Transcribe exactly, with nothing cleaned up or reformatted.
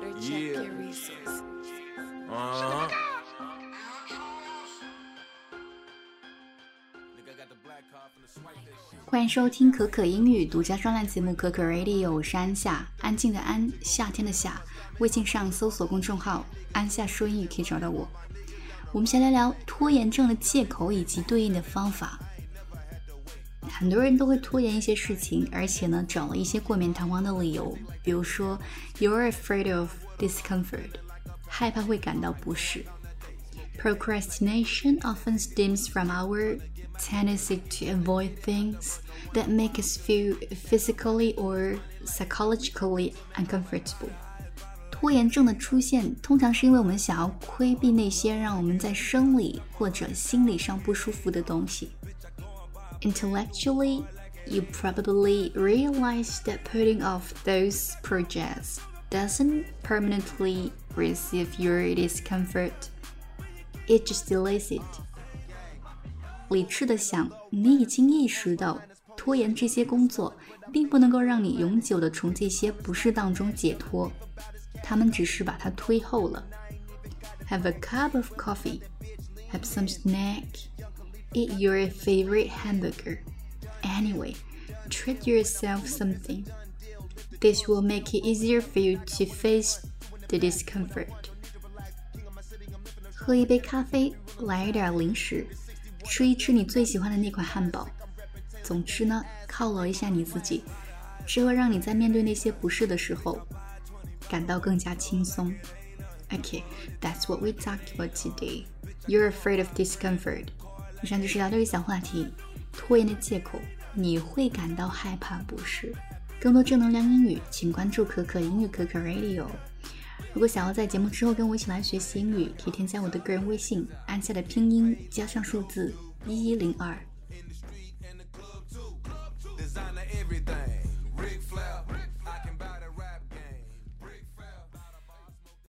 Yeah. Uh-huh. 欢迎收听可可英语独家专栏节目可可 Radio， 我是安夏，安静的安，夏天的夏。微信上搜索公众号安夏说英语可以找到我。我们先来聊拖延症的借口以及对应的方法。很多人都会拖延一些事情，而且呢找了一些冠冕堂皇的理由，比如说 You're afraid of discomfort， 害怕会感到不适。Procrastination often stems from our tendency to avoid things that make us feel physically or psychologically uncomfortable. 拖延症的出现通常是因为我们想要规避那些让我们在生理或者心理上不舒服的东西。Intellectually, you probably realize that putting off those projects doesn't permanently relieve your discomfort. It just delays it. 理智的想，你已经意识到拖延这些工作并不能够让你永久的从这些不适当中解脱，他们只是把它推后了。Have a cup of coffee. Have some snack. Eat your favorite hamburger. Anyway, treat yourself something. This will make it easier for you to face the discomfort. 喝一杯咖啡，来一点零食，吃一吃你最喜欢的那款汉堡。总之呢，犒劳一下你自己，这会让你在面对那些不适的时候感到更加轻松。Okay, that's what we talked about today. You're afraid of discomfort. 以上就是聊这个小话题，拖延的借口，你会感到害怕不适。更多正能量英语，请关注可可英语可可 Radio。如果想要在节目之后跟我一起来学习英语，可以添加我的个人微信，安夏的拼音加上数字一一零二。